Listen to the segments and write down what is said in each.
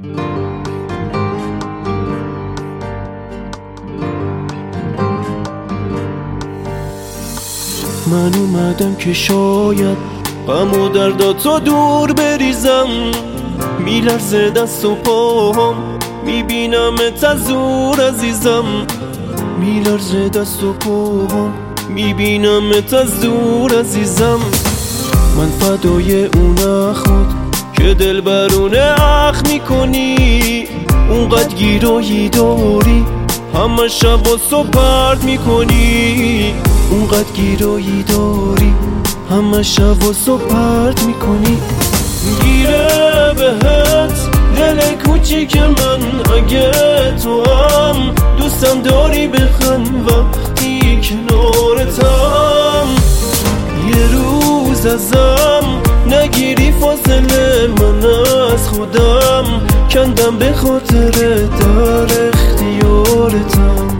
من اومدم که شاید غم و درداتو دور بریزم، میلرزه دست و پاهم میبینمت از دور عزیزم، میلرزه دست و پاهم میبینمت از دور عزیزم. من فدای اون خود که دل برونه اخ میکنی، اونقدر گیرایی داری همه شب و صبح پرت میکنی، اونقدر گیرایی داری همه شب و صبح پرت میکنی. گیره بهت دل کوچیک من، اگه تو هم دوستم داری بخند وقتی کنارتم، یه روز ازم نگیری فاصله من از خودم، کندم به خاطر در اختیارتم.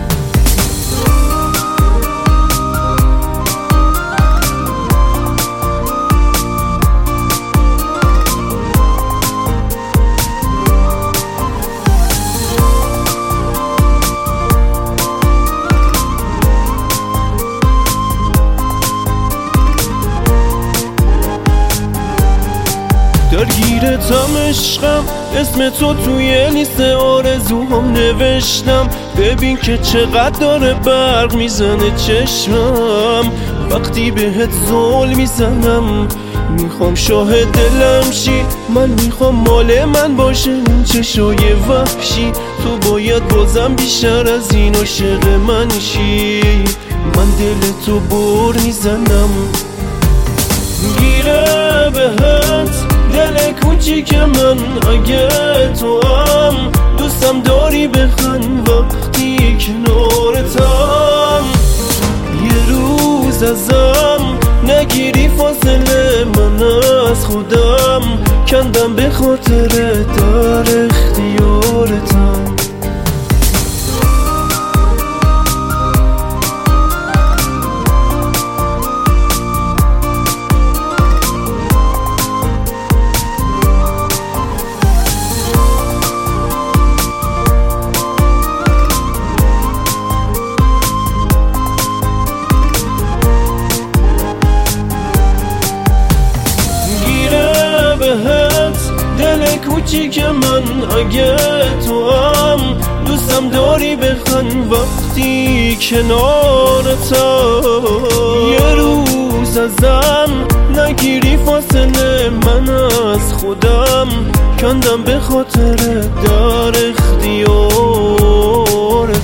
درگیرتم عشقم، اسم تو توی لیست آرزوهام نوشتم، ببین که چقدر داره برق میزنه چشمم وقتی بهت زل میزنم. میخوام شاهد دلم شی، من میخوام مال من باشه اون چشای وحشی، تو باید بازم بیشتر از این عاشق من شی، من دل تو بر میزنم. گیره بهت دل کوچیک من، اگه تو هم دوستم داری بخند وقتی کنارتم، یه روز ازم نگیری فاصله من از خودم، کندم به خاطر در اختیارتم. دل کوچیک من، اگه تو هم دوستم داری بخند وقتی کنارتم، یه روز ازم نگیری فاصله من از خودم، کندم به خاطر در اختیارتم.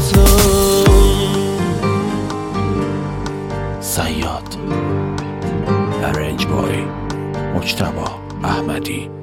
صیاد، ارنج بای، مجتبی احمدی.